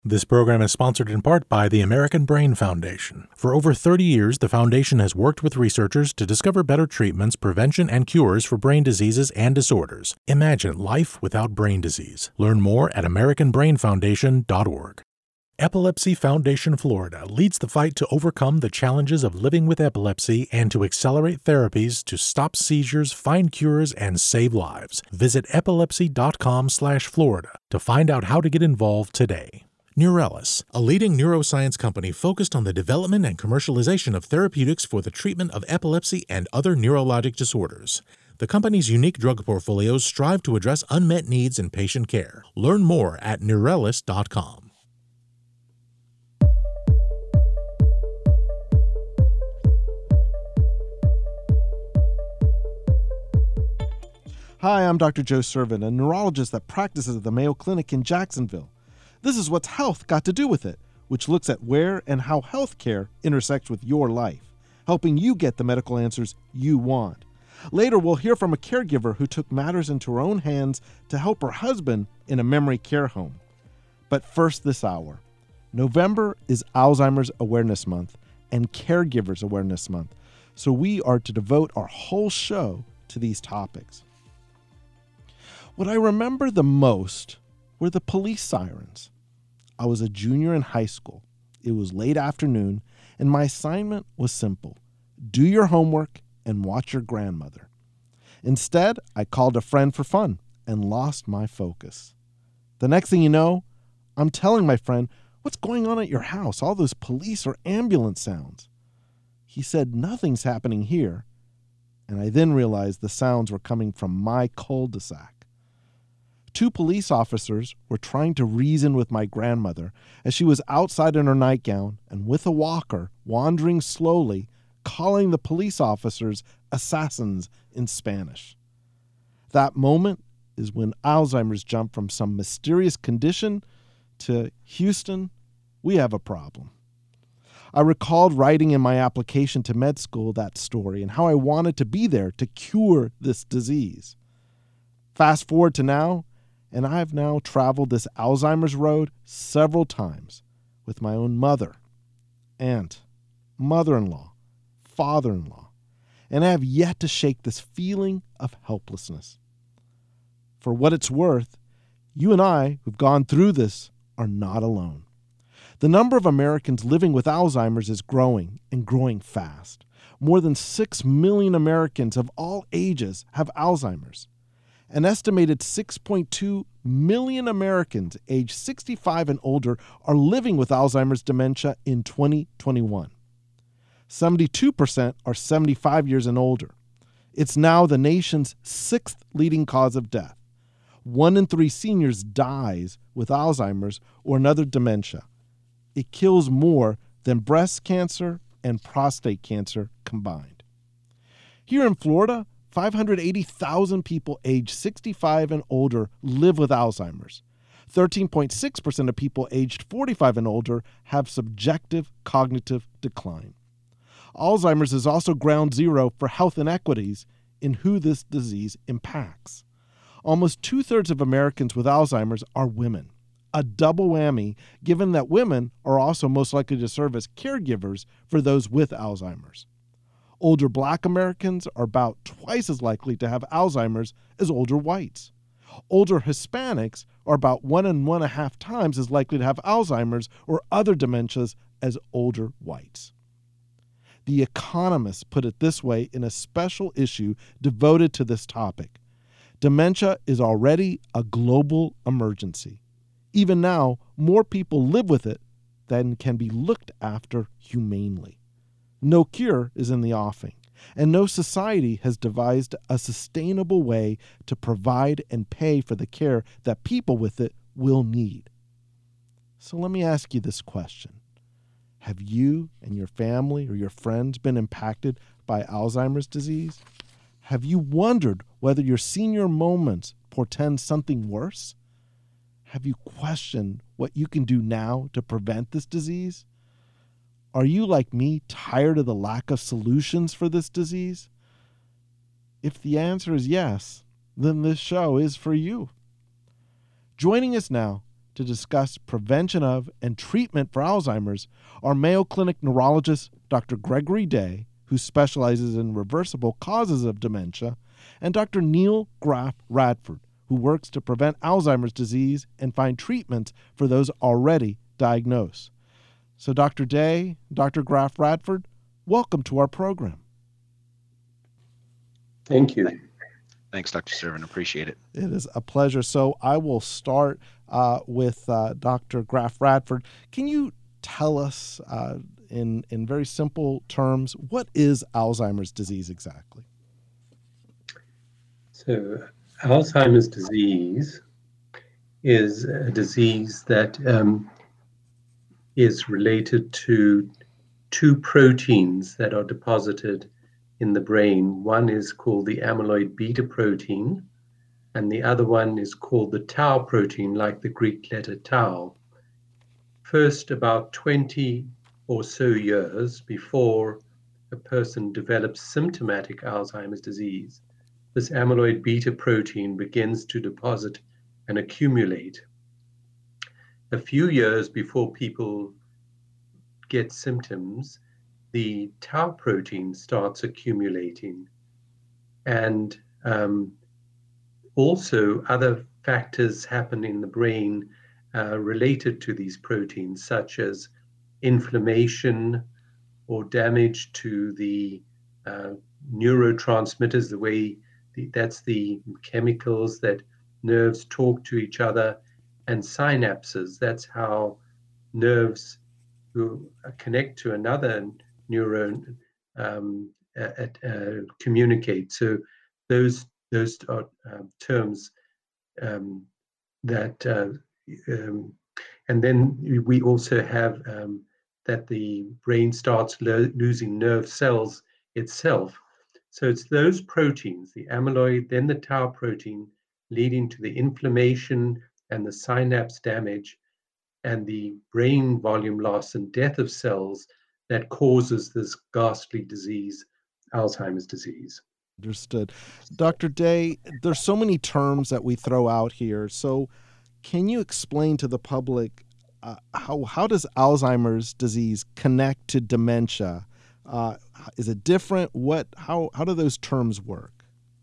This program is sponsored in part by the American Brain Foundation. For over 30 years, the foundation has worked with researchers to discover better treatments, prevention, and cures for brain diseases and disorders. Imagine life without brain disease. Learn more at americanbrainfoundation.org. Epilepsy Foundation Florida leads the fight to overcome the challenges of living with epilepsy and to accelerate therapies to stop seizures, find cures, and save lives. Visit epilepsy.com/Florida to find out how to get involved today. Neurelis, a leading neuroscience company focused on the development and commercialization of therapeutics for the treatment of epilepsy and other neurologic disorders. The company's unique drug portfolios strive to address unmet needs in patient care. Learn more at neurelis.com. Hi, I'm Dr. Joe Servin, a neurologist that practices at the Mayo Clinic in Jacksonville. This is What's Health Got to Do with It, which looks at where and how healthcare intersects with your life, helping you get the medical answers you want. Later, we'll hear from a caregiver who took matters into her own hands to help her husband in a memory care home. But first this hour, November is Alzheimer's Awareness Month and Caregivers Awareness Month, so we are to devote our whole show to these topics. What I remember the most were the police sirens. I was a junior in high school. It was late afternoon, and my assignment was simple: do your homework and watch your grandmother. Instead, I called a friend for fun and lost my focus. The next thing you know, I'm telling my friend, "What's going on at your house? All those police or ambulance sounds." He said, "Nothing's happening here." And I then realized the sounds were coming from my cul-de-sac. Two police officers were trying to reason with my grandmother as she was outside in her nightgown and with a walker, wandering slowly, calling the police officers assassins in Spanish. That moment is when Alzheimer's jumped from some mysterious condition to Houston, we have a problem. I recalled writing in my application to med school that story and how I wanted to be there to cure this disease. Fast forward to now, and I have now traveled this Alzheimer's road several times with my own mother, aunt, mother-in-law, father-in-law, and I have yet to shake this feeling of helplessness. For what it's worth, you and I who've gone through this are not alone. The number of Americans living with Alzheimer's is growing and growing fast. More than 6 million Americans of all ages have Alzheimer's. An estimated 6.2 million Americans aged 65 and older are living with Alzheimer's dementia in 2021. 72% are 75 years and older. It's now the nation's 6th leading cause of death. 1 in 3 seniors dies with Alzheimer's or another dementia. It kills more than breast cancer and prostate cancer combined. Here in Florida, 580,000 people aged 65 and older live with Alzheimer's. 13.6% of people aged 45 and older have subjective cognitive decline. Alzheimer's is also ground zero for health inequities in who this disease impacts. Almost 2/3 of Americans with Alzheimer's are women, a double whammy given that women are also most likely to serve as caregivers for those with Alzheimer's. Older Black Americans are about twice as likely to have Alzheimer's as older whites. Older Hispanics are about 1.5 times as likely to have Alzheimer's or other dementias as older whites. The Economist put it this way in a special issue devoted to this topic: dementia is already a global emergency. Even now, more people live with it than can be looked after humanely. No cure is in the offing, and no society has devised a sustainable way to provide and pay for the care that people with it will need. So let me ask you this question. Have you and your family or your friends been impacted by Alzheimer's disease? Have you wondered whether your senior moments portend something worse? Have you questioned what you can do now to prevent this disease? Are you, like me, tired of the lack of solutions for this disease? If the answer is yes, then this show is for you. Joining us now to discuss prevention of and treatment for Alzheimer's are Mayo Clinic neurologist Dr. Gregory Day, who specializes in reversible causes of dementia, and Dr. Neil Graff Radford, who works to prevent Alzheimer's disease and find treatments for those already diagnosed. So Dr. Day, Dr. Graff Radford, welcome to our program. Thank you. Thanks, Dr. Servan. Appreciate it. It is a pleasure. So I will start with Dr. Graff Radford. Can you tell us in very simple terms, what is Alzheimer's disease exactly? So Alzheimer's disease is a disease that is related to two proteins that are deposited in the brain. One is called the amyloid beta protein, and the other one is called the tau protein, like the Greek letter tau. First, about 20 or so years before a person develops symptomatic Alzheimer's disease, this amyloid beta protein begins to deposit and accumulate. A few years before people get symptoms, the tau protein starts accumulating. And also other factors happen in the brain related to these proteins, such as inflammation or damage to the neurotransmitters, that's the chemicals that nerves talk to each other, and synapses. That's how nerves who connect to another neuron communicate. So those are terms that, and then we also have that the brain starts losing nerve cells itself. So it's those proteins, the amyloid, then the tau protein, leading to the inflammation and the synapse damage and the brain volume loss and death of cells that causes this ghastly disease, Alzheimer's disease. Understood. Dr. Day, there's so many terms that we throw out here. So can you explain to the public how does Alzheimer's disease connect to dementia? Is it different? How do those terms work?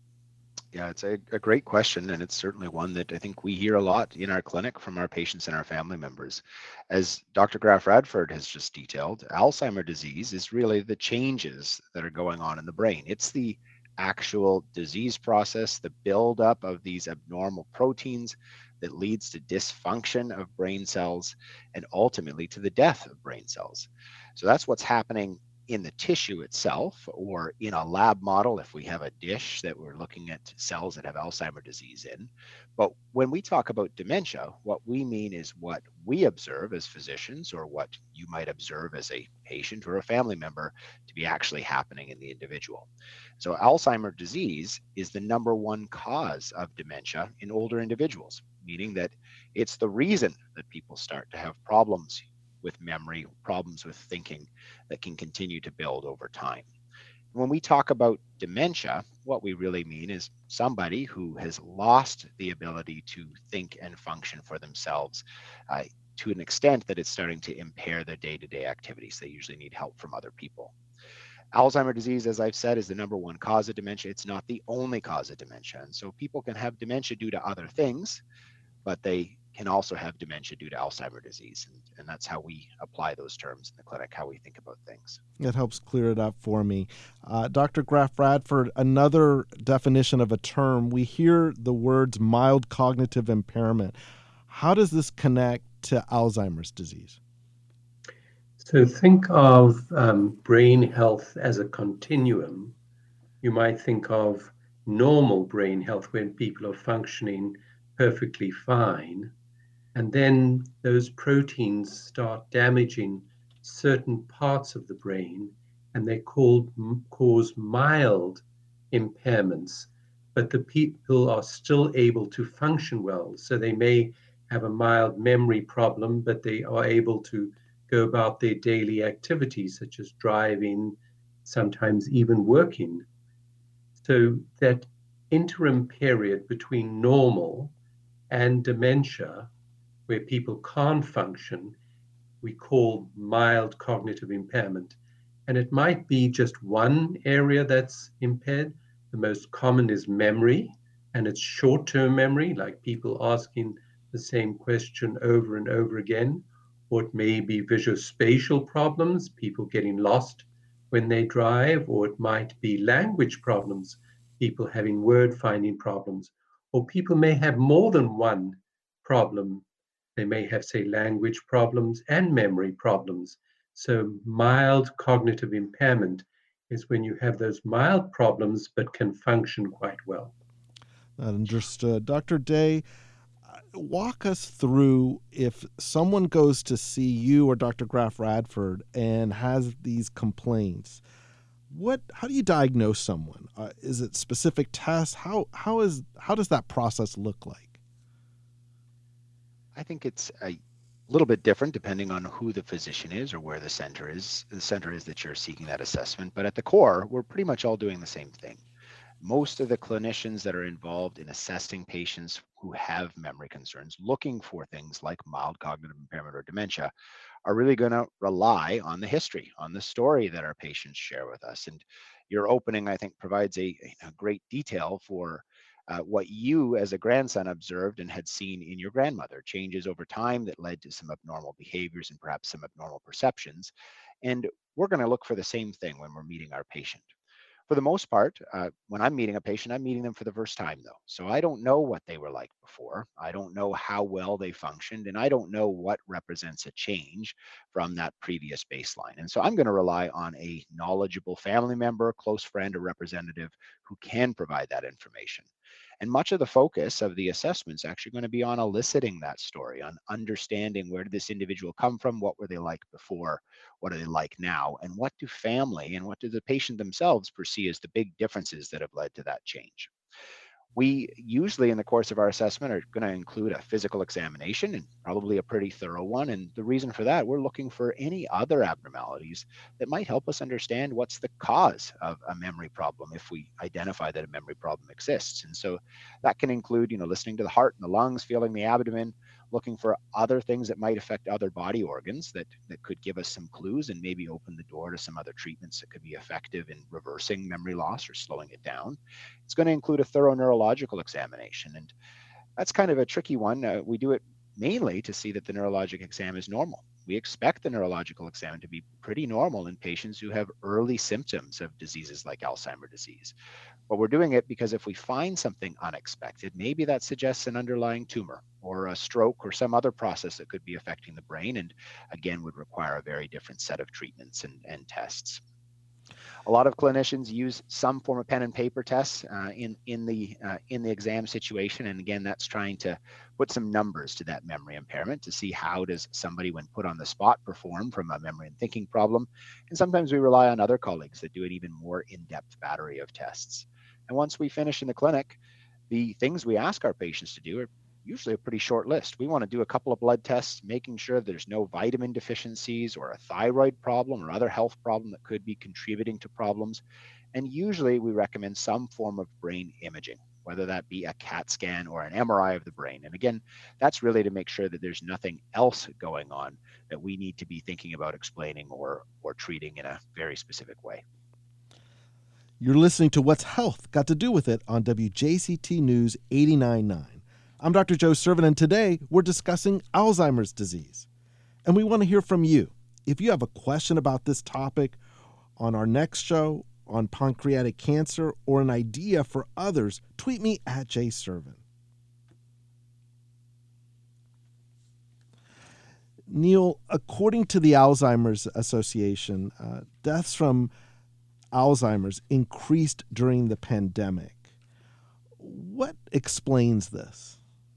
Yeah, it's a great question, and it's certainly one that I think we hear a lot in our clinic from our patients and our family members. As Dr. Graff Radford has just detailed, Alzheimer's disease is really the changes that are going on in the brain. It's the actual disease process, the buildup of these abnormal proteins that leads to dysfunction of brain cells and ultimately to the death of brain cells. So that's what's happening in the tissue itself, or in a lab model if we have a dish that we're looking at cells that have Alzheimer's disease in. But when we talk about dementia, what we mean is what we observe as physicians, or what you might observe as a patient or a family member to be actually happening in the individual. So Alzheimer's disease is the number one cause of dementia in older individuals, meaning that it's the reason that people start to have problems with memory, problems with thinking that can continue to build over time. When we talk about dementia, what we really mean is somebody who has lost the ability to think and function for themselves to an extent that it's starting to impair their day-to-day activities. They usually need help from other people. Alzheimer's disease, as I've said, is the number one cause of dementia. It's not the only cause of dementia. And so people can have dementia due to other things, but they can also have dementia due to Alzheimer's disease. And that's how we apply those terms in the clinic, how we think about things. It helps clear it up for me. Dr. Graff Radford, another definition of a term, we hear the words mild cognitive impairment. How does this connect to Alzheimer's disease? So think of brain health as a continuum. You might think of normal brain health when people are functioning perfectly fine. And then those proteins start damaging certain parts of the brain, and they cause mild impairments, but the people are still able to function well. So they may have a mild memory problem, but they are able to go about their daily activities, such as driving, sometimes even working. So that interim period between normal and dementia where people can't function, we call mild cognitive impairment. And it might be just one area that's impaired. The most common is memory, and it's short-term memory, like people asking the same question over and over again. Or it may be visuospatial problems, people getting lost when they drive, or it might be language problems, people having word finding problems, or people may have more than one problem. They may have, say, language problems and memory problems. So, mild cognitive impairment is when you have those mild problems but can function quite well. Understood. Dr. Day, walk us through if someone goes to see you or Dr. Graf Radford and has these complaints. How do you diagnose someone? Is it specific tests? How does that process look like? I think it's a little bit different depending on who the physician is or where the center is that you're seeking that assessment. But at the core, we're pretty much all doing the same thing. Most of the clinicians that are involved in assessing patients who have memory concerns, looking for things like mild cognitive impairment or dementia, are really going to rely on the history, on the story that our patients share with us. And your opening, I think, provides a great detail for what you as a grandson observed and had seen in your grandmother, changes over time that led to some abnormal behaviors and perhaps some abnormal perceptions. And we're going to look for the same thing when we're meeting our patient. For the most part, when I'm meeting a patient, I'm meeting them for the first time, though. So I don't know what they were like before. I don't know how well they functioned, and I don't know what represents a change from that previous baseline. And so I'm going to rely on a knowledgeable family member, close friend, or representative who can provide that information. And much of the focus of the assessment is actually going to be on eliciting that story, on understanding where did this individual come from, what were they like before, what are they like now, and what do family and what do the patient themselves perceive as the big differences that have led to that change. We usually in the course of our assessment are going to include a physical examination, and probably a pretty thorough one. And the reason for that, we're looking for any other abnormalities that might help us understand what's the cause of a memory problem if we identify that a memory problem exists. And so that can include, listening to the heart and the lungs, feeling the abdomen, looking for other things that might affect other body organs that could give us some clues and maybe open the door to some other treatments that could be effective in reversing memory loss or slowing it down. It's going to include a thorough neurological examination, and that's kind of a tricky one. We do it mainly to see that the neurologic exam is normal. We expect the neurological exam to be pretty normal in patients who have early symptoms of diseases like Alzheimer's disease. But we're doing it because if we find something unexpected, maybe that suggests an underlying tumor or a stroke or some other process that could be affecting the brain, and again would require a very different set of treatments and tests. A lot of clinicians use some form of pen and paper tests in the exam situation, and again, that's trying to put some numbers to that memory impairment to see how does somebody, when put on the spot, perform from a memory and thinking problem. And sometimes we rely on other colleagues that do an even more in-depth battery of tests. And once we finish in the clinic, the things we ask our patients to do are usually a pretty short list. We want to do a couple of blood tests, making sure there's no vitamin deficiencies or a thyroid problem or other health problem that could be contributing to problems. And usually we recommend some form of brain imaging, whether that be a CAT scan or an MRI of the brain. And again, that's really to make sure that there's nothing else going on that we need to be thinking about explaining or treating in a very specific way. You're listening to What's Health Got to Do with It on WJCT News 89.9. I'm Dr. Joe Sirven, and today we're discussing Alzheimer's disease. And we want to hear from you. If you have a question about this topic on our next show, on pancreatic cancer, or an idea for others, tweet me at jsirven. Neil, according to the Alzheimer's Association, deaths from Alzheimer's increased during the pandemic. What explains this?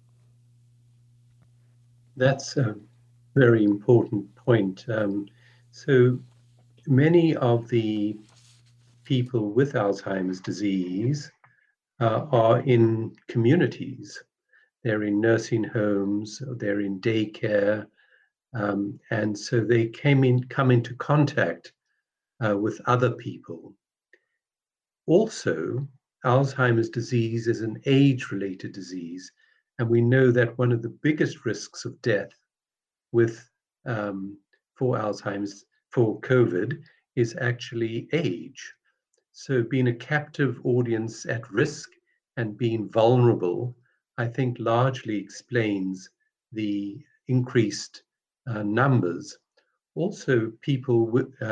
That's a very important point. So many of the people with Alzheimer's disease are in communities. They're in nursing homes, they're in daycare, and so they come into contact with other people. Also, Alzheimer's disease is an age-related disease, And we know that one of the biggest risks of death with for Alzheimer's, for COVID, is actually age. So being a captive audience at risk and being vulnerable, I think largely explains the increased numbers. Also, people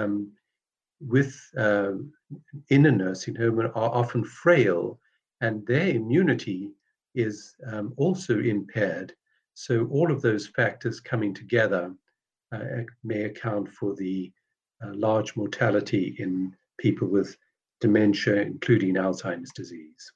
in a nursing home are often frail, and their immunity is also impaired. So all of those factors coming together may account for the large mortality in people with dementia, including Alzheimer's disease.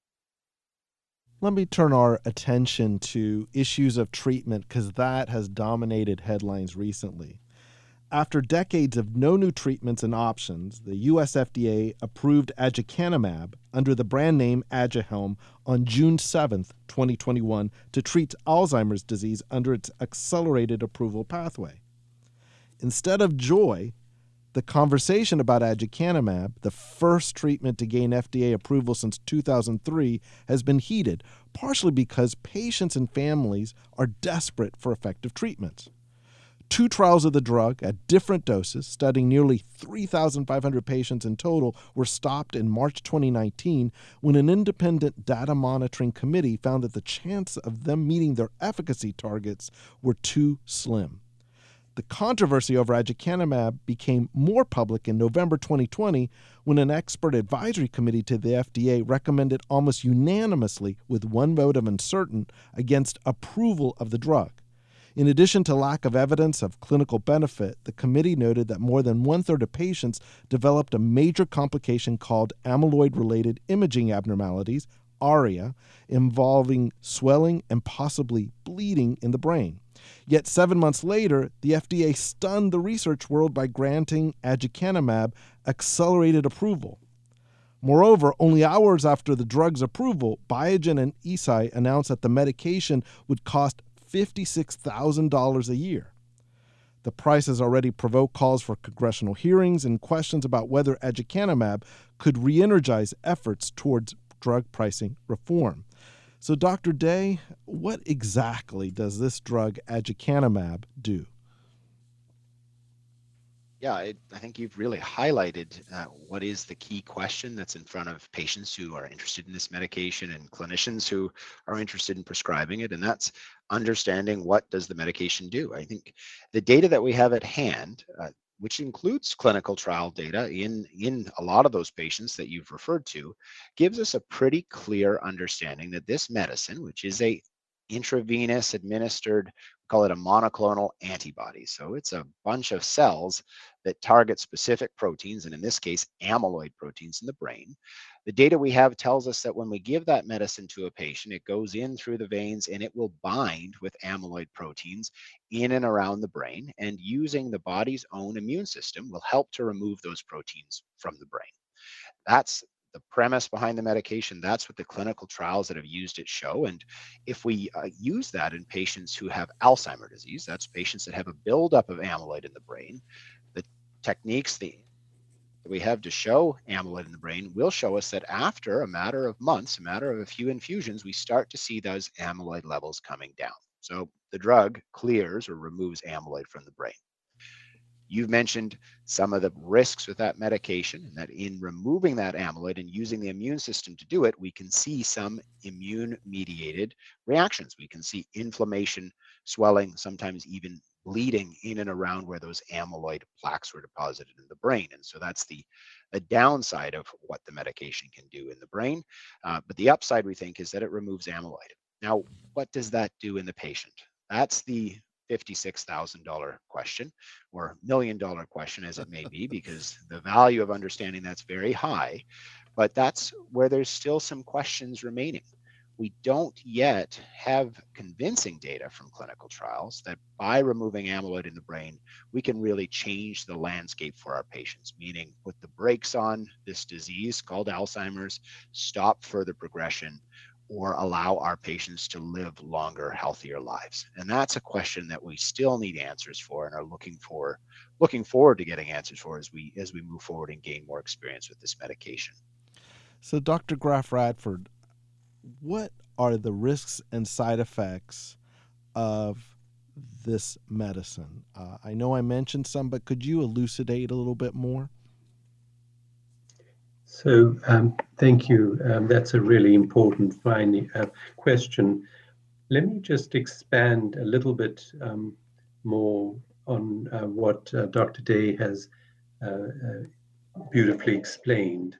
Let me turn our attention to issues of treatment, because that has dominated headlines recently. After decades of no new treatments and options, the US FDA approved aducanumab under the brand name Aduhelm on June 7, 2021, to treat Alzheimer's disease under its accelerated approval pathway. Instead of joy, the conversation about aducanumab, the first treatment to gain FDA approval since 2003, has been heated, partially because patients and families are desperate for effective treatments. 2 trials of the drug at different doses, studying nearly 3,500 patients in total, were stopped in March 2019 when an independent data monitoring committee found that the chance of them meeting their efficacy targets were too slim. The controversy over aducanumab became more public in November 2020 when an expert advisory committee to the FDA recommended almost unanimously, with 1 vote of uncertain, against approval of the drug. In addition to lack of evidence of clinical benefit, the committee noted that more than 1/3 of patients developed a major complication called amyloid-related imaging abnormalities, ARIA, involving swelling and possibly bleeding in the brain. Yet 7 months later, the FDA stunned the research world by granting aducanumab accelerated approval. Moreover, only hours after the drug's approval, Biogen and Eisai announced that the medication would cost $56,000 a year. The price has already provoked calls for congressional hearings and questions about whether aducanumab could re-energize efforts towards drug pricing reform. So, Dr. Day, what exactly does this drug aducanumab do? Yeah, I think you've really highlighted what is the key question that's in front of patients who are interested in this medication and clinicians who are interested in prescribing it, and that's understanding what does the medication do. I think the data that we have at hand, which includes clinical trial data in a lot of those patients that you've referred to, gives us a pretty clear understanding that this medicine, which is a intravenous administered, we call it a monoclonal antibody. So it's a bunch of cells that target specific proteins, and in this case, amyloid proteins in the brain. The data we have tells us that when we give that medicine to a patient, it goes in through the veins and it will bind with amyloid proteins in and around the brain, and using the body's own immune system will help to remove those proteins from the brain. That's the premise behind the medication. That's what the clinical trials that have used it show. And if we use that in patients who have Alzheimer's disease, that's patients that have a buildup of amyloid in the brain, the techniques that we have to show amyloid in the brain will show us that after a matter of months, a matter of a few infusions, we start to see those amyloid levels coming down. So the drug clears or removes amyloid from the brain. You've mentioned some of the risks with that medication, and that in removing that amyloid and using the immune system to do it, we can see some immune-mediated reactions. We can see inflammation, swelling, sometimes even bleeding in and around where those amyloid plaques were deposited in the brain. And so that's the downside of what the medication can do in the brain. But the upside, we think, is that it removes amyloid. Now, what does that do in the patient? That's the $56,000 question, or $1 million question, as it may be, because the value of understanding that's very high. But that's where there's still some questions remaining. We don't yet have convincing data from clinical trials that by removing amyloid in the brain, we can really change the landscape for our patients, meaning put the brakes on this disease called Alzheimer's, stop further progression, or allow our patients to live longer, healthier lives. And that's a question that we still need answers for and are looking forward to getting answers for as we move forward and gain more experience with this medication. So, Dr. Graf Radford, what are the risks and side effects of this medicine? I know I mentioned some, but could you elucidate a little bit more? So thank you. That's a really important question. Let me just expand a little bit more on what Dr. Day has beautifully explained.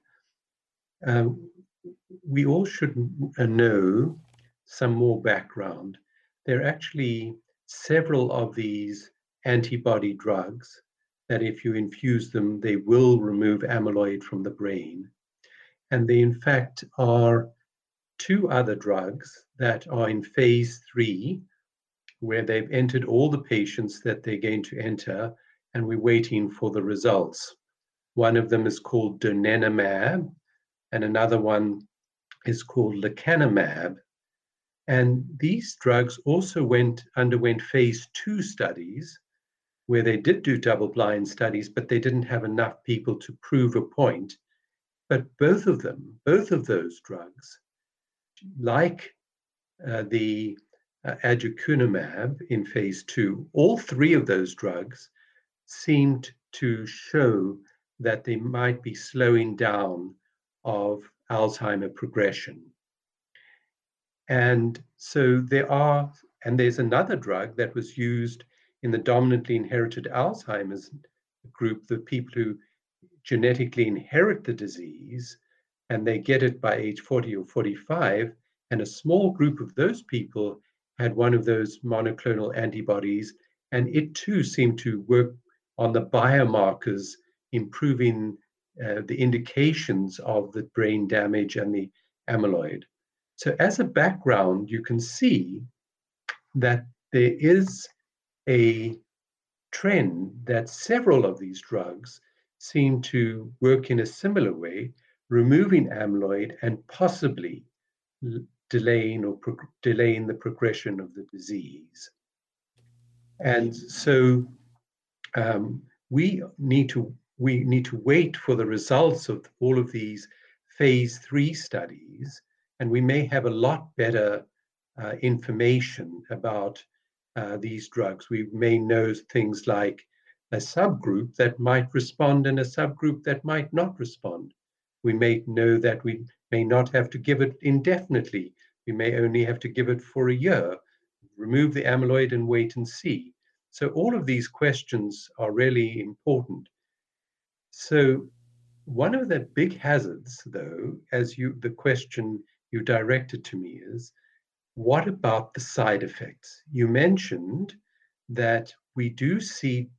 We all should know some more background. There are actually several of these antibody drugs that if you infuse them, they will remove amyloid from the brain. And they, in fact, are two other drugs that are in phase 3, where they've entered all the patients that they're going to enter, and we're waiting for the results. One of them is called donanemab, and another one is called lecanemab. And these drugs also underwent phase 2 studies, where they did do double-blind studies, but they didn't have enough people to prove a point. But both of those drugs, like the aducanumab in phase 2, all three of those drugs seemed to show that they might be slowing down of Alzheimer progression. And so there's another drug that was used in the dominantly inherited Alzheimer's group, the people who genetically inherit the disease, and they get it by age 40 or 45, and a small group of those people had one of those monoclonal antibodies, and it too seemed to work on the biomarkers, improving the indications of the brain damage and the amyloid. So as a background, you can see that there is a trend that several of these drugs seem to work in a similar way, removing amyloid and possibly delaying the progression of the disease. And so we need to wait for the results of all of these phase 3 studies, and we may have a lot better information about these drugs. We may know things like a subgroup that might respond and a subgroup that might not respond. We may know that we may not have to give it indefinitely. We may only have to give it for a year, remove the amyloid and wait and see. So all of these questions are really important. So one of the big hazards, though, the question you directed to me is, what about the side effects? You mentioned that we do see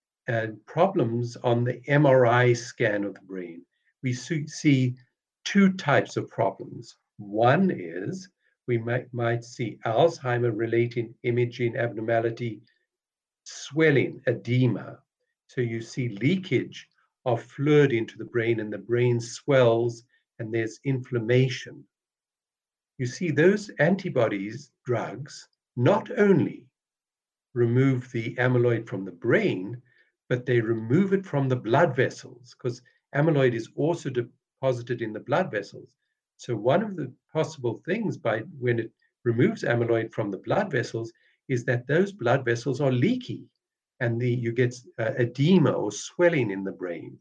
problems on the MRI scan of the brain. We see two types of problems. One is we might see Alzheimer-related imaging abnormality, swelling, edema. So you see leakage of fluid into the brain, and the brain swells and there's inflammation. You see, those antibodies drugs not only remove the amyloid from the brain, but they remove it from the blood vessels, because amyloid is also deposited in the blood vessels. So one of the possible things when it removes amyloid from the blood vessels is that those blood vessels are leaky, and you get edema or swelling in the brain.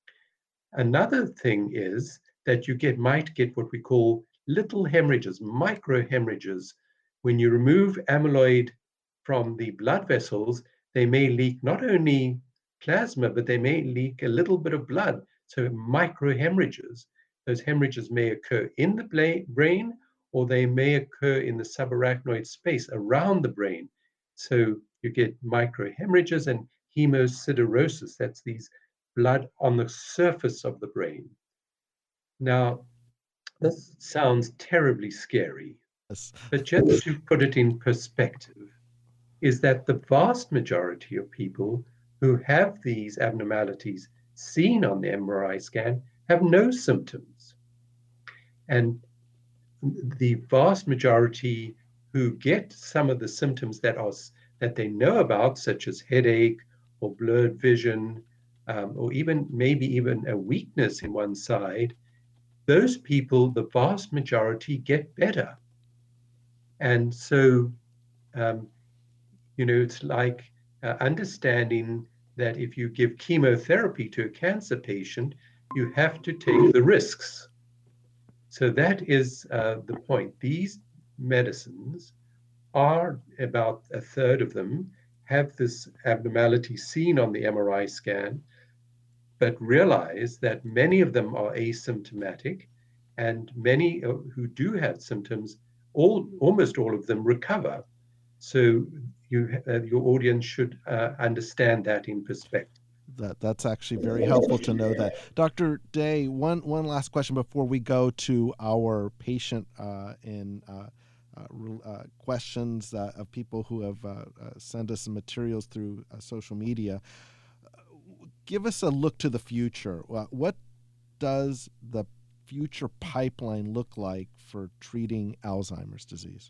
Another thing is that you might get what we call little hemorrhages, micro hemorrhages. When you remove amyloid from the blood vessels, they may leak not only plasma, but they may leak a little bit of blood. So micro hemorrhages. Those hemorrhages may occur in the brain, or they may occur in the subarachnoid space around the brain. So you get micro hemorrhages and hemosiderosis. That's these blood on the surface of the brain. Now, this sounds terribly scary, but just to put it in perspective, is that the vast majority of people who have these abnormalities seen on the MRI scan have no symptoms. And the vast majority who get some of the symptoms that they know about, such as headache or blurred vision, or maybe even a weakness in one side, those people, the vast majority, get better. And so, um, it's like understanding that if you give chemotherapy to a cancer patient, you have to take the risks. So that is the point. These medicines are, about a third of them have this abnormality seen on the MRI scan, but realize that many of them are asymptomatic, and many who do have symptoms, almost all of them recover. So your audience should understand that in perspective. That's actually very helpful to know that. Dr. Day, one last question before we go to our patient questions of people who have sent us some materials through social media. Give us a look to the future. What does the future pipeline look like for treating Alzheimer's disease?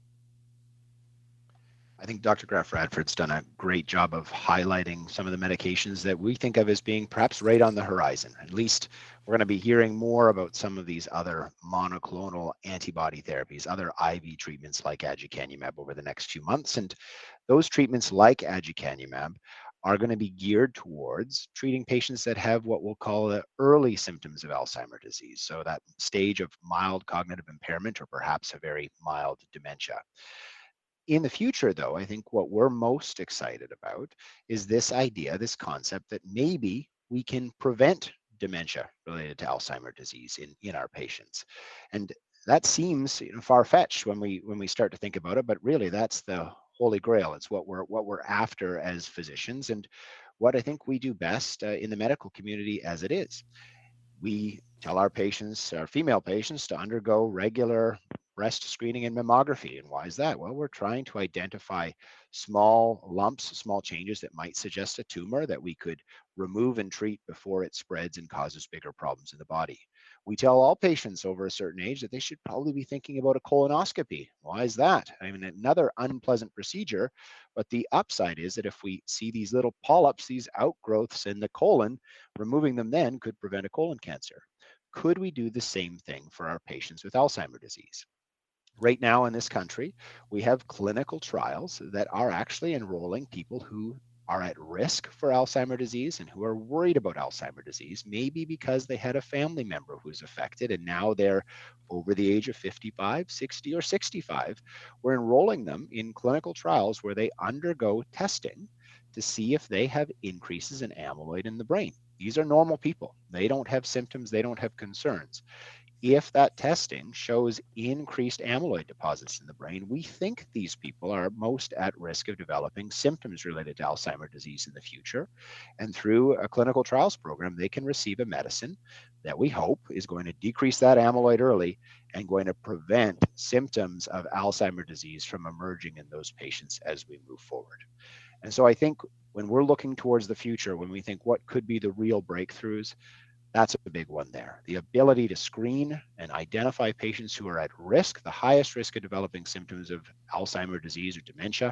I think Dr. Graf Radford's done a great job of highlighting some of the medications that we think of as being perhaps right on the horizon. At least we're going to be hearing more about some of these other monoclonal antibody therapies, other IV treatments like aducanumab over the next few months. And those treatments like aducanumab are going to be geared towards treating patients that have what we'll call the early symptoms of Alzheimer's disease. So that stage of mild cognitive impairment or perhaps a very mild dementia. In the future, though, I think what we're most excited about is this idea, this concept that maybe we can prevent dementia related to Alzheimer's disease in our patients. And that seems far-fetched when we start to think about it, but really that's the holy grail. It's what we're after as physicians, and what I think we do best in the medical community as it is. We tell our patients, our female patients, to undergo regular breast screening and mammography. And why is that? Well, we're trying to identify small lumps, small changes that might suggest a tumor that we could remove and treat before it spreads and causes bigger problems in the body. We tell all patients over a certain age that they should probably be thinking about a colonoscopy. Why is that? I mean, another unpleasant procedure, but the upside is that if we see these little polyps, these outgrowths in the colon, removing them then could prevent a colon cancer. Could we do the same thing for our patients with Alzheimer's disease? Right now in this country, we have clinical trials that are actually enrolling people who are at risk for Alzheimer's disease and who are worried about Alzheimer's disease, maybe because they had a family member who's affected and now they're over the age of 55, 60, or 65. We're enrolling them in clinical trials where they undergo testing to see if they have increases in amyloid in the brain. These are normal people. They don't have symptoms, they don't have concerns. If that testing shows increased amyloid deposits in the brain, we think these people are most at risk of developing symptoms related to Alzheimer's disease in the future. And through a clinical trials program, they can receive a medicine that we hope is going to decrease that amyloid early and going to prevent symptoms of Alzheimer's disease from emerging in those patients as we move forward. And so I think when we're looking towards the future, when we think what could be the real breakthroughs, that's a big one there. The ability to screen and identify patients who are at risk, the highest risk of developing symptoms of Alzheimer's disease or dementia,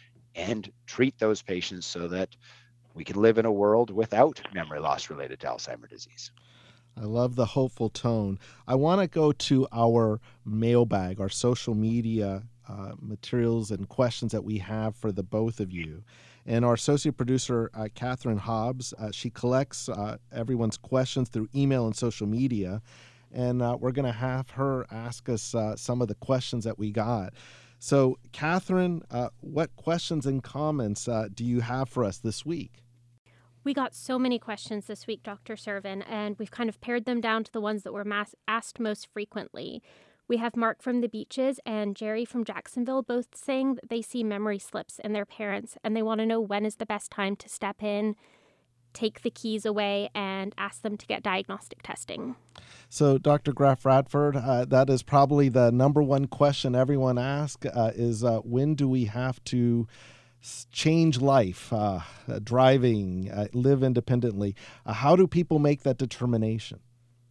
and treat those patients so that we can live in a world without memory loss related to Alzheimer's disease. I love the hopeful tone. I want to go to our mailbag, our social media materials and questions that we have for the both of you. And our associate producer, Catherine Hobbs, she collects everyone's questions through email and social media. And we're going to have her ask us some of the questions that we got. So, Catherine, what questions and comments do you have for us this week? We got so many questions this week, Dr. Servin, and we've kind of pared them down to the ones that were asked most frequently. We have Mark from the Beaches and Jerry from Jacksonville both saying that they see memory slips in their parents, and they want to know when is the best time to step in, take the keys away, and ask them to get diagnostic testing. So, Dr. Graf Radford, that is probably the number one question everyone asks is when do we have to change life, driving, live independently? How do people make that determination?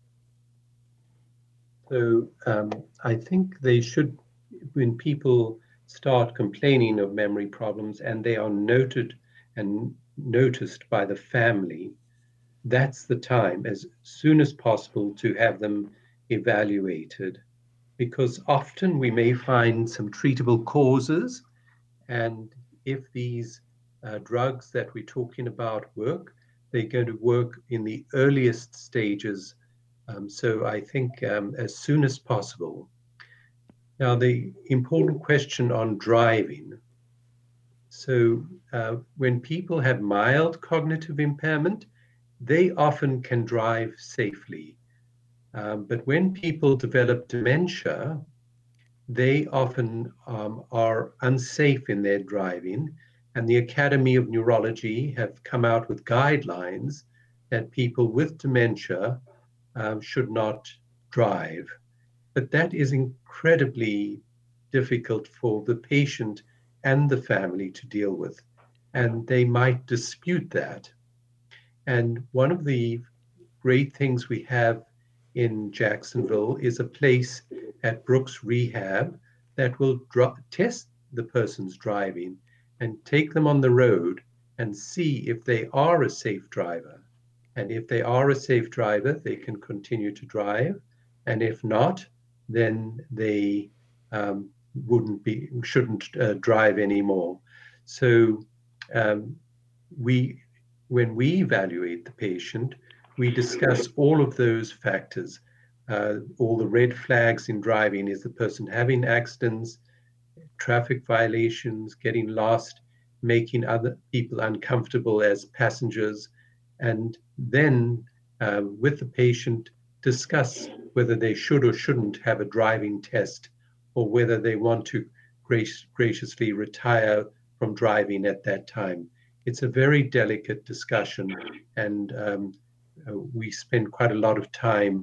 So I think they should, when people start complaining of memory problems and they are noted and noticed by the family, that's the time as soon as possible to have them evaluated. because often we may find some treatable causes, and if these drugs that we're talking about work, they're going to work in the earliest stages. So I think as soon as possible. Now, the important question on driving. So when people have mild cognitive impairment, they often can drive safely. But when people develop dementia, they often are unsafe in their driving. And the Academy of Neurology have come out with guidelines that people with dementia should not drive. But that is incredibly difficult for the patient and the family to deal with. And they might dispute that. And one of the great things we have in Jacksonville is a place at Brooks Rehab that will test the person's driving and take them on the road and see if they are a safe driver. And if they are a safe driver, they can continue to drive. And if not, then they shouldn't drive anymore. So when we evaluate the patient, we discuss all of those factors. All the red flags in driving: is the person having accidents, traffic violations, getting lost, making other people uncomfortable as passengers, and then with the patient discuss whether they should or shouldn't have a driving test, or whether they want to graciously retire from driving at that time. It's a very delicate discussion, and we spend quite a lot of time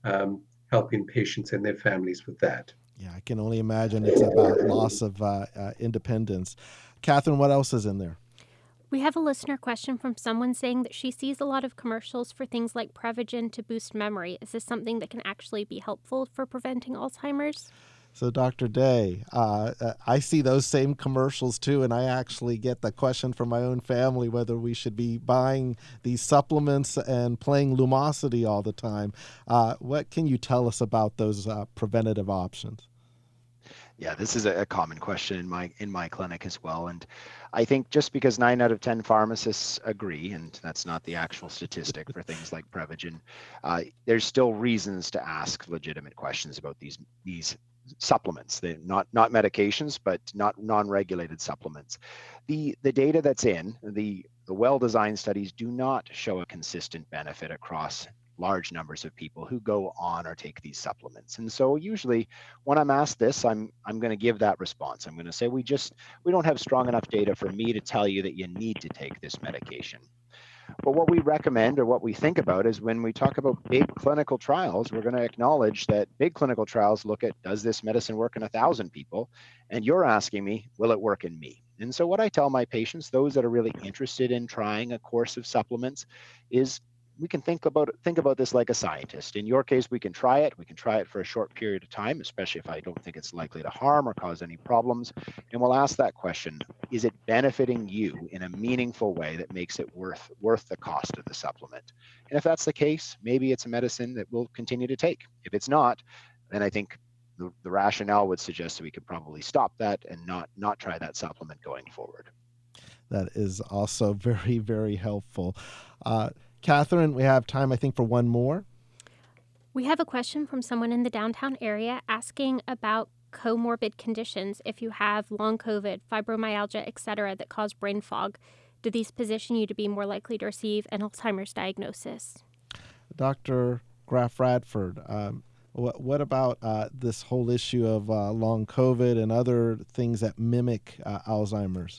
helping patients and their families with that. Yeah, I can only imagine it's about loss of independence. Catherine, what else is in there? We have a listener question from someone saying that she sees a lot of commercials for things like Prevagen to boost memory. Is this something that can actually be helpful for preventing Alzheimer's? So, Dr. Day, I see those same commercials too, and I actually get the question from my own family whether we should be buying these supplements and playing Lumosity all the time. What can you tell us about those preventative options? Yeah, this is a common question in my clinic as well. And I think just because 9 out of 10 pharmacists agree, and that's not the actual statistic for things like Prevagen, there's still reasons to ask legitimate questions about these supplements. They're not medications, but not non-regulated supplements. The data that's in the well-designed studies do not show a consistent benefit across large numbers of people who go on or take these supplements. And so usually when I'm asked this, I'm going to give that response. I'm going to say, we don't have strong enough data for me to tell you that you need to take this medication. But what we recommend, or what we think about, is when we talk about big clinical trials, we're going to acknowledge that big clinical trials look at, does this medicine work in 1,000 people? And you're asking me, will it work in me? And so what I tell my patients, those that are really interested in trying a course of supplements, is we can think about this like a scientist. In your case, we can try it. We can try it for a short period of time, especially if I don't think it's likely to harm or cause any problems. And we'll ask that question: is it benefiting you in a meaningful way that makes it worth the cost of the supplement? And if that's the case, maybe it's a medicine that we'll continue to take. If it's not, then I think the rationale would suggest that we could probably stop that and not try that supplement going forward. That is also very, very helpful. Catherine, we have time, I think, for one more. We have a question from someone in the downtown area asking about comorbid conditions. If you have long COVID, fibromyalgia, etc., that cause brain fog, do these position you to be more likely to receive an Alzheimer's diagnosis? Dr. Graf Radford, what about this whole issue of long COVID and other things that mimic Alzheimer's?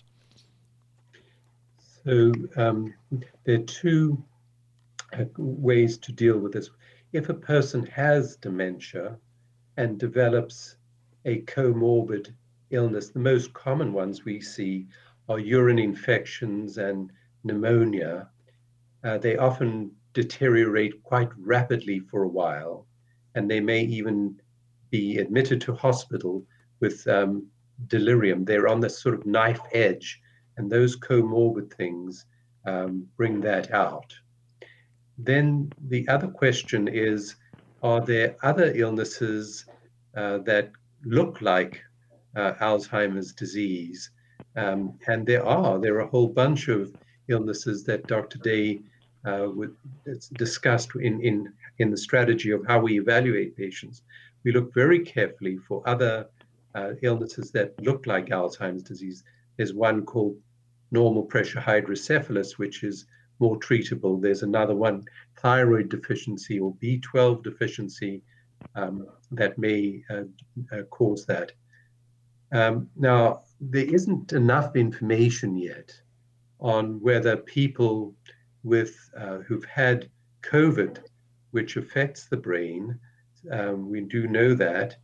So there are two ways to deal with this. If a person has dementia and develops a comorbid illness, the most common ones we see are urine infections and pneumonia. They often deteriorate quite rapidly for a while, and they may even be admitted to hospital with delirium. They're on this sort of knife edge, and those comorbid things bring that out. Then the other question is, are there other illnesses that look like Alzheimer's disease. And there are a whole bunch of illnesses that Dr. Day discussed in the strategy of how we evaluate patients. We look very carefully for other illnesses that look like Alzheimer's disease. There's one called normal pressure hydrocephalus, which is more treatable. There's another one, thyroid deficiency or B12 deficiency, that may cause that. Now, there isn't enough information yet on whether people who've had COVID, which affects the brain, we do know that,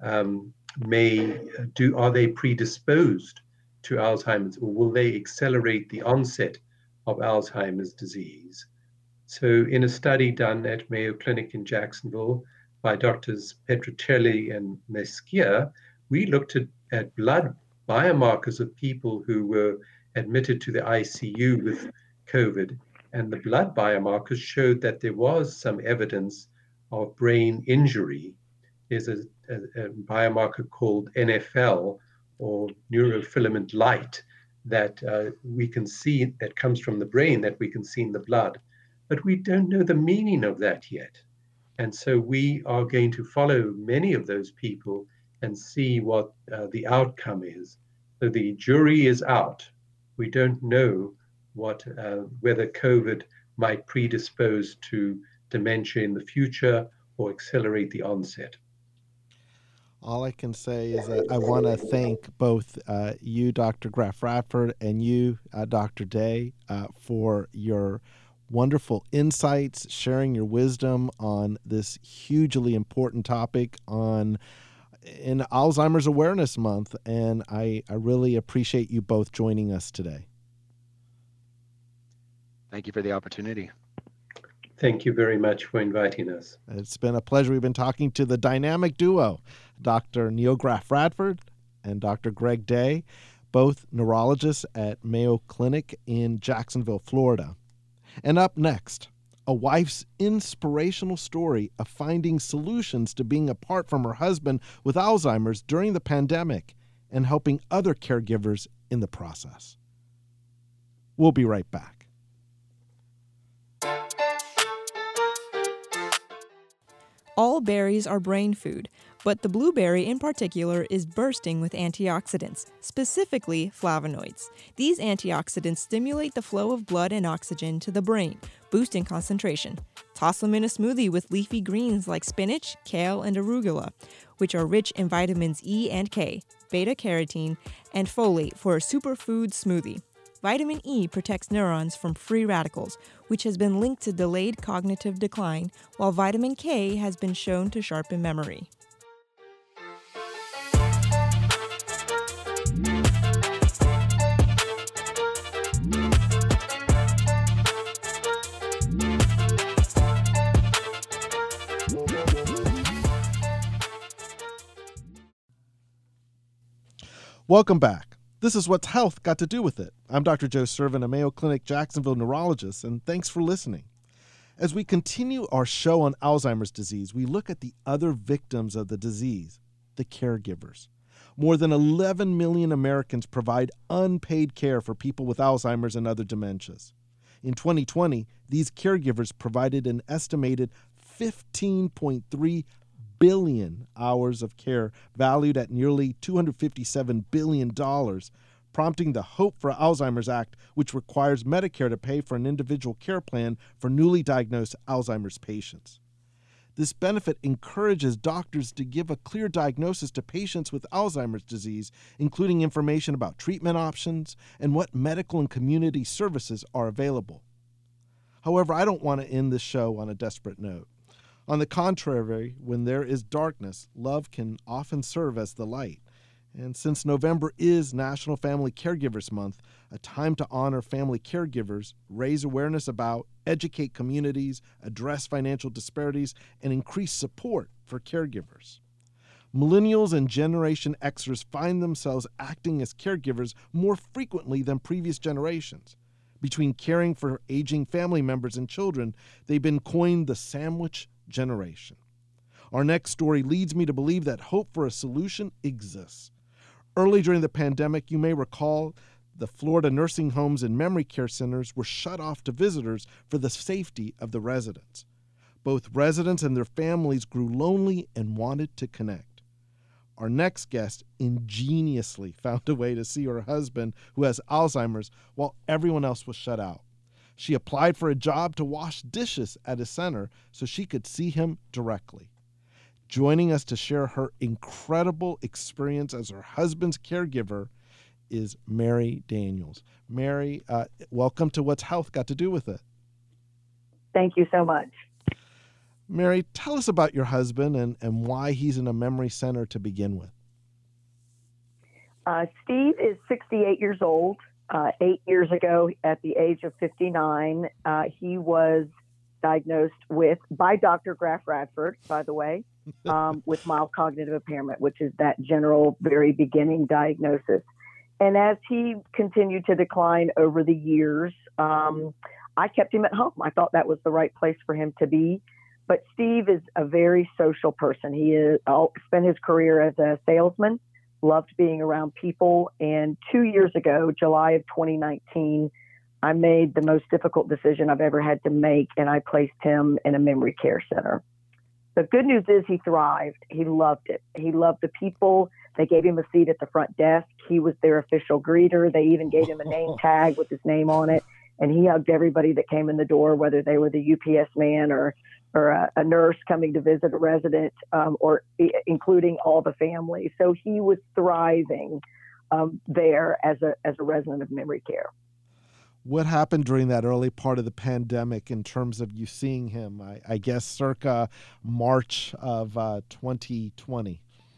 are they predisposed to Alzheimer's, or will they accelerate the onset of Alzheimer's disease? So in a study done at Mayo Clinic in Jacksonville by Doctors Petruccelli and Mesquia, we looked at blood biomarkers of people who were admitted to the ICU with COVID, and the blood biomarkers showed that there was some evidence of brain injury. There's a biomarker called NFL, or neurofilament light, that we can see, that comes from the brain, that we can see in the blood. But we don't know the meaning of that yet. And so we are going to follow many of those people and see what the outcome is. So the jury is out. We don't know whether COVID might predispose to dementia in the future or accelerate the onset. All I can say is that I want to thank both you, Dr. Graf Radford, and you, Dr. Day, for your wonderful insights, sharing your wisdom on this hugely important topic in Alzheimer's Awareness Month. And I really appreciate you both joining us today. Thank you for the opportunity. Thank you very much for inviting us. It's been a pleasure. We've been talking to the dynamic duo, Dr. Neil Graf Radford and Dr. Greg Day, both neurologists at Mayo Clinic in Jacksonville, Florida. And up next, a wife's inspirational story of finding solutions to being apart from her husband with Alzheimer's during the pandemic and helping other caregivers in the process. We'll be right back. All berries are brain food, but the blueberry in particular is bursting with antioxidants, specifically flavonoids. These antioxidants stimulate the flow of blood and oxygen to the brain, boosting concentration. Toss them in a smoothie with leafy greens like spinach, kale, and arugula, which are rich in vitamins E and K, beta-carotene, and folate for a superfood smoothie. Vitamin E protects neurons from free radicals, which has been linked to delayed cognitive decline, while vitamin K has been shown to sharpen memory. Welcome back. This is What's Health Got to Do with It. I'm Dr. Joe Servin, a Mayo Clinic Jacksonville neurologist, and thanks for listening. As we continue our show on Alzheimer's disease, we look at the other victims of the disease, the caregivers. More than 11 million Americans provide unpaid care for people with Alzheimer's and other dementias. In 2020, these caregivers provided an estimated 15.3 billion hours of care, valued at nearly $257 billion, prompting the Hope for Alzheimer's Act, which requires Medicare to pay for an individual care plan for newly diagnosed Alzheimer's patients. This benefit encourages doctors to give a clear diagnosis to patients with Alzheimer's disease, including information about treatment options and what medical and community services are available. However, I don't want to end this show on a desperate note. On the contrary, when there is darkness, love can often serve as the light. And since November is National Family Caregivers Month, a time to honor family caregivers, raise awareness about, educate communities, address financial disparities, and increase support for caregivers. Millennials and Generation Xers find themselves acting as caregivers more frequently than previous generations. Between caring for aging family members and children, they've been coined the sandwich generation. Our next story leads me to believe that hope for a solution exists. Early during the pandemic, you may recall the Florida nursing homes and memory care centers were shut off to visitors for the safety of the residents. Both residents and their families grew lonely and wanted to connect. Our next guest ingeniously found a way to see her husband, who has Alzheimer's, while everyone else was shut out. She applied for a job to wash dishes at his center so she could see him directly. Joining us to share her incredible experience as her husband's caregiver is Mary Daniels. Mary, welcome to What's Health Got to Do with It? Thank you so much. Mary, tell us about your husband and why he's in a memory center to begin with. Steve is 68 years old. 8 years ago, at the age of 59, he was diagnosed by Dr. Graf Radford, by the way, with mild cognitive impairment, which is that general, very beginning diagnosis. And as he continued to decline over the years, I kept him at home. I thought that was the right place for him to be. But Steve is a very social person. He spent his career as a salesman, loved being around people. And 2 years ago, July of 2019, I made the most difficult decision I've ever had to make, and I placed him in a memory care center. The good news is he thrived. He loved it. He loved the people. They gave him a seat at the front desk. He was their official greeter. They even gave him a name tag with his name on it. And he hugged everybody that came in the door, whether they were the UPS man or a nurse coming to visit a resident, or including all the family. So he was thriving there as a resident of memory care. What happened during that early part of the pandemic in terms of you seeing him, I guess circa March of 2020?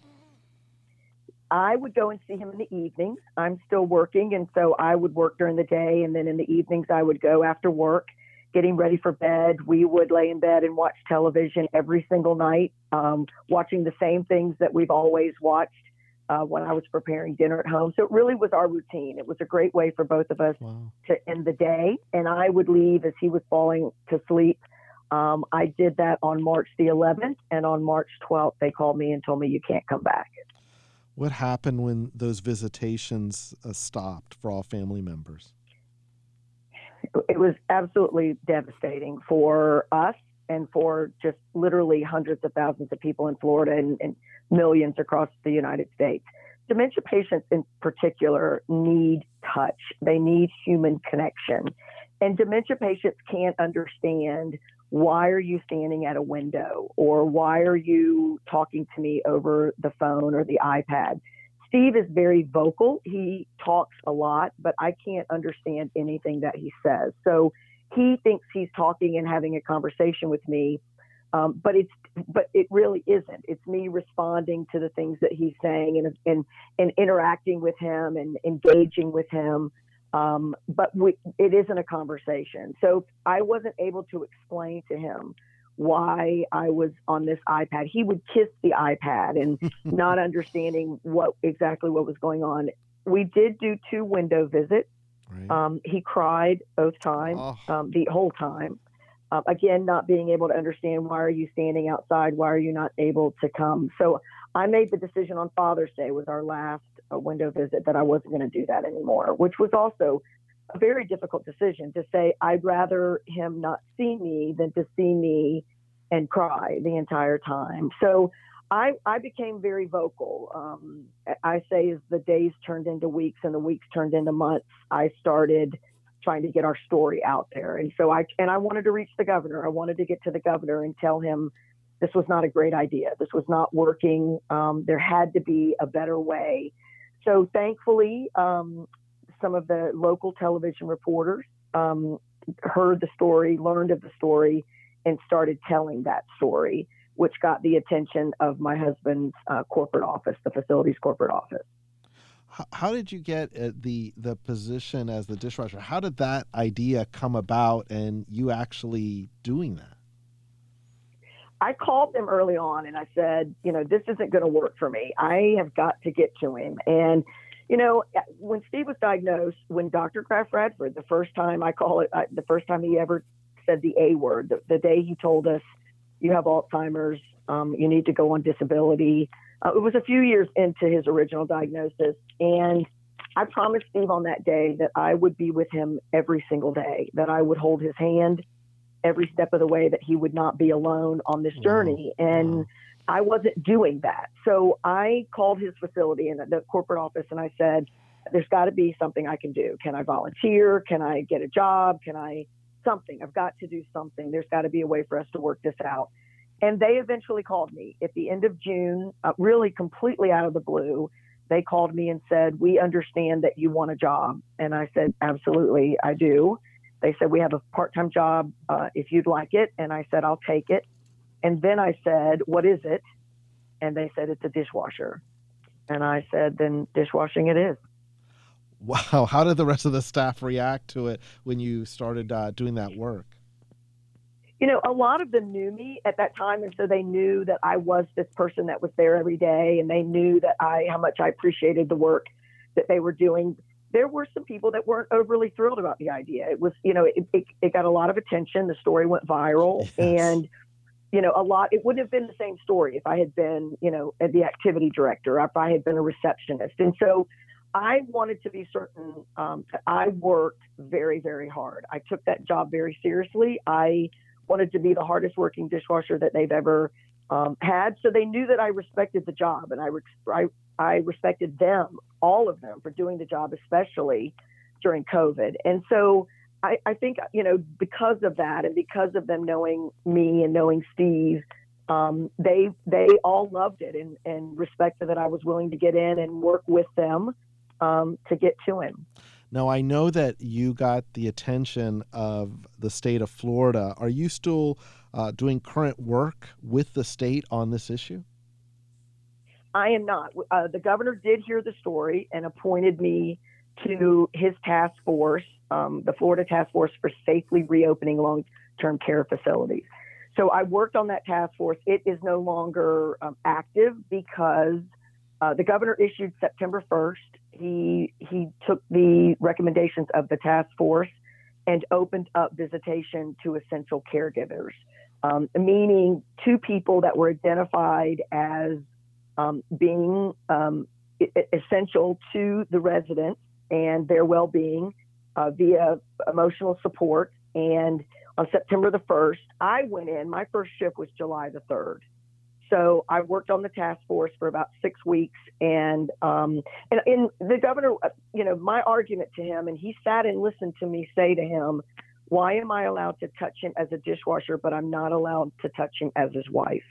I would go and see him in the evenings. I'm still working, and so I would work during the day, and then in the evenings I would go after work, getting ready for bed. We would lay in bed and watch television every single night, watching the same things that we've always watched when I was preparing dinner at home. So it really was our routine. It was a great way for both of us to end the day, and I would leave as he was falling to sleep. I did that on March the 11th, and on March 12th, they called me and told me, you can't come back. What happened when those visitations stopped for all family members? It was absolutely devastating for us and for just literally hundreds of thousands of people in Florida and millions across the United States. Dementia patients in particular need touch. They need human connection. And dementia patients can't understand, why are you standing at a window, or why are you talking to me over the phone or the iPad? Steve is very vocal. He talks a lot, but I can't understand anything that he says. So he thinks he's talking and having a conversation with me, but it really isn't. It's me responding to the things that he's saying and interacting with him and engaging with him. But it isn't a conversation. So I wasn't able to explain to him why I was on this iPad. He would kiss the iPad and not understanding exactly what was going on. We did do 2 window visits. Right. He cried both times, the whole time. Again, not being able to understand, why are you standing outside? Why are you not able to come? So I made the decision on Father's Day was our last window visit that I wasn't going to do that anymore, which was also a very difficult decision to say, I'd rather him not see me than to see me and cry the entire time. So I became very vocal. I say as the days turned into weeks and the weeks turned into months, I started trying to get our story out there. And so I wanted to reach the governor. I wanted to get to the governor and tell him this was not a great idea. This was not working. There had to be a better way. So thankfully, some of the local television reporters heard the story, learned of the story, and started telling that story, which got the attention of my husband's corporate office, the facility's corporate office. How did you get the position as the dishwasher? How did that idea come about and you actually doing that? I called them early on and I said, this isn't going to work for me. I have got to get to him. And, when Steve was diagnosed, when Dr. Graf Radford, the first time he ever said the A word, the day he told us, you have Alzheimer's, You need to go on disability. It was a few years into his original diagnosis. And I promised Steve on that day that I would be with him every single day, that I would hold his hand every step of the way, that he would not be alone on this journey. And I wasn't doing that. So I called his facility and the corporate office, and I said, there's got to be something I can do. Can I volunteer? Can I get a job? Something. I've got to do something. There's got to be a way for us to work this out. And they eventually called me at the end of June, really completely out of the blue. They called me and said, we understand that you want a job. And I said, absolutely, I do. They said, we have a part-time job if you'd like it. And I said, I'll take it. And then I said, what is it? And they said, it's a dishwasher. And I said, then dishwashing it is. Wow. How did the rest of the staff react to it when you started doing that work? You know, a lot of them knew me at that time. And so they knew that I was this person that was there every day. And they knew that how much I appreciated the work that they were doing. There were some people that weren't overly thrilled about the idea. It was, it got a lot of attention. The story went viral. Yes. And, it wouldn't have been the same story if I had been, the activity director, or if I had been a receptionist. And so I wanted to be certain that I worked very, very hard. I took that job very seriously. I wanted to be the hardest working dishwasher that they've ever had. So they knew that I respected the job, and I respected them, all of them, for doing the job, especially during COVID. And so I think, because of that, and because of them knowing me and knowing Steve, they all loved it and respected that I was willing to get in and work with them to get to him. Now, I know that you got the attention of the state of Florida. Are you still doing current work with the state on this issue? I am not. The governor did hear the story and appointed me to his task force, the Florida Task Force for Safely Reopening Long-Term Care Facilities. So I worked on that task force. It is no longer active because the governor issued September 1st. He took the recommendations of the task force and opened up visitation to essential caregivers, meaning two people that were identified as being essential to the residents and their well-being via emotional support. And on September the 1st, I went in. My first shift was July the 3rd. So I worked on the task force for about 6 weeks, and the governor, my argument to him, and he sat and listened to me say to him, why am I allowed to touch him as a dishwasher, but I'm not allowed to touch him as his wife?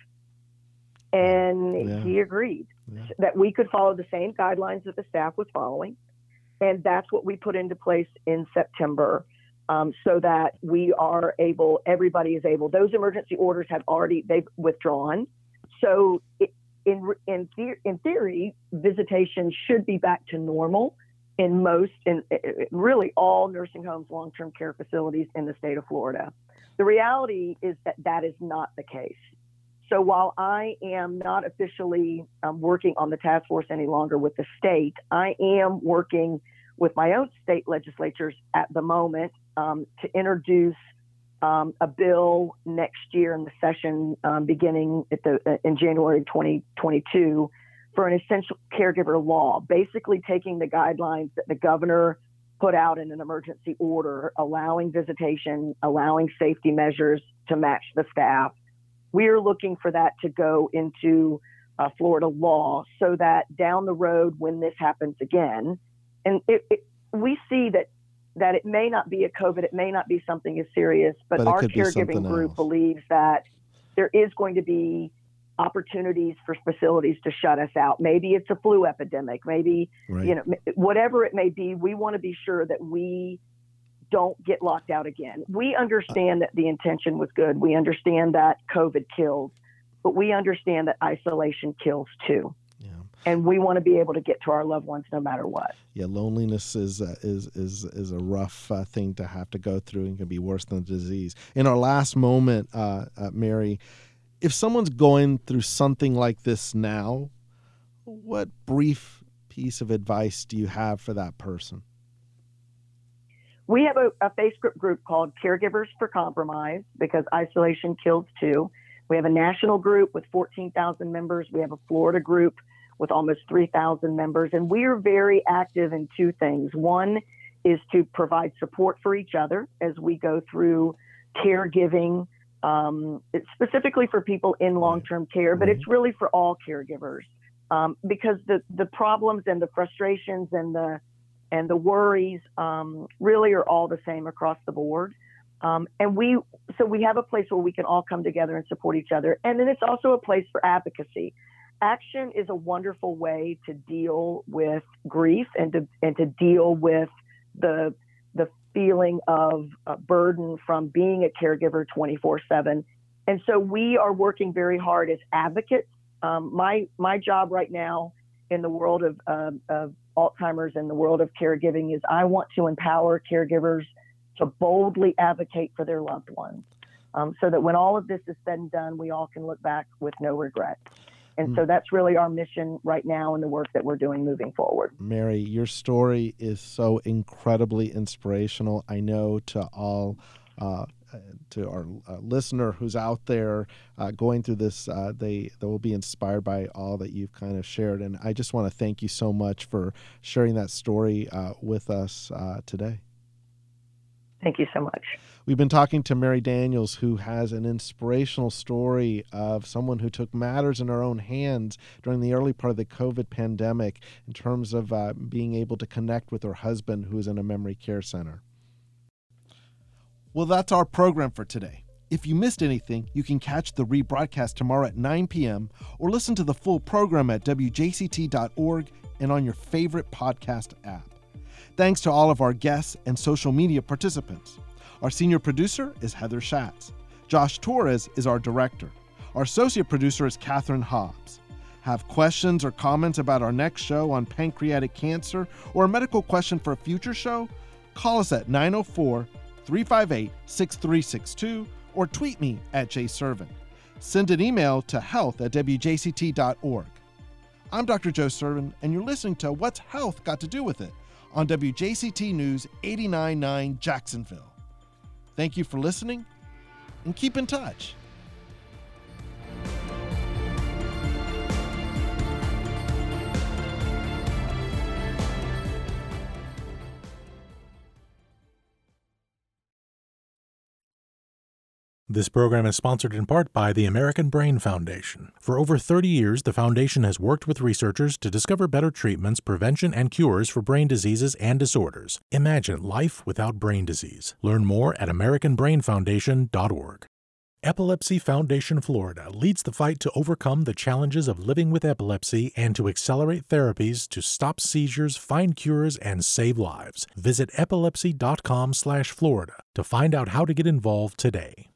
And he agreed that we could follow the same guidelines that the staff was following. And that's what we put into place in September. So that we are able, everybody is able. Those emergency orders they've withdrawn. So in theory, visitation should be back to normal in really all nursing homes, long-term care facilities in the state of Florida. The reality is that is not the case. So while I am not officially working on the task force any longer with the state, I am working with my own state legislatures at the moment to introduce a bill next year in the session beginning in January 2022 for an essential caregiver law, basically taking the guidelines that the governor put out in an emergency order, allowing visitation, allowing safety measures to match the staff. We are looking for that to go into Florida law so that down the road when this happens again, and we see that it may not be a COVID, it may not be something as serious, but our caregiving group believes that there is going to be opportunities for facilities to shut us out. Maybe it's a flu epidemic, maybe, whatever it may be, we want to be sure that we don't get locked out again. We understand that the intention was good. We understand that COVID kills, but we understand that isolation kills too. And we want to be able to get to our loved ones no matter what. Yeah, loneliness is a rough thing to have to go through and can be worse than the disease. In our last moment, Mary, if someone's going through something like this now, what brief piece of advice do you have for that person? We have a Facebook group called Caregivers for Compromise because isolation kills too. We have a national group with 14,000 members. We have a Florida group with almost 3,000 members. And we are very active in two things. One is to provide support for each other as we go through caregiving, specifically for people in long-term care, but it's really for all caregivers, because the problems and the frustrations and the worries really are all the same across the board. And we have a place where we can all come together and support each other. And then it's also a place for advocacy. Action is a wonderful way to deal with grief and to deal with the feeling of burden from being a caregiver 24/7. And so we are working very hard as advocates. My job right now in the world of Alzheimer's and the world of caregiving is I want to empower caregivers to boldly advocate for their loved ones, so that when all of this is said and done, we all can look back with no regret. And so that's really our mission right now in the work that we're doing moving forward. Mary, your story is so incredibly inspirational. I know to all, to our listener who's out there going through this, they will be inspired by all that you've kind of shared. And I just want to thank you so much for sharing that story with us today. Thank you so much. We've been talking to Mary Daniels, who has an inspirational story of someone who took matters in her own hands during the early part of the COVID pandemic in terms of being able to connect with her husband, who is in a memory care center. Well, that's our program for today. If you missed anything, you can catch the rebroadcast tomorrow at 9 p.m. or listen to the full program at wjct.org and on your favorite podcast app. Thanks to all of our guests and social media participants. Our senior producer is Heather Schatz. Josh Torres is our director. Our associate producer is Catherine Hobbs. Have questions or comments about our next show on pancreatic cancer or a medical question for a future show? Call us at 904-358-6362 or tweet me at jservin. Send an email to health@wjct.org. I'm Dr. Joe Servin, and you're listening to What's Health Got to Do with It on WJCT News 89.9 Jacksonville. Thank you for listening, and keep in touch. This program is sponsored in part by the American Brain Foundation. For over 30 years, the foundation has worked with researchers to discover better treatments, prevention, and cures for brain diseases and disorders. Imagine life without brain disease. Learn more at AmericanBrainFoundation.org. Epilepsy Foundation Florida leads the fight to overcome the challenges of living with epilepsy and to accelerate therapies to stop seizures, find cures, and save lives. Visit epilepsy.com/Florida to find out how to get involved today.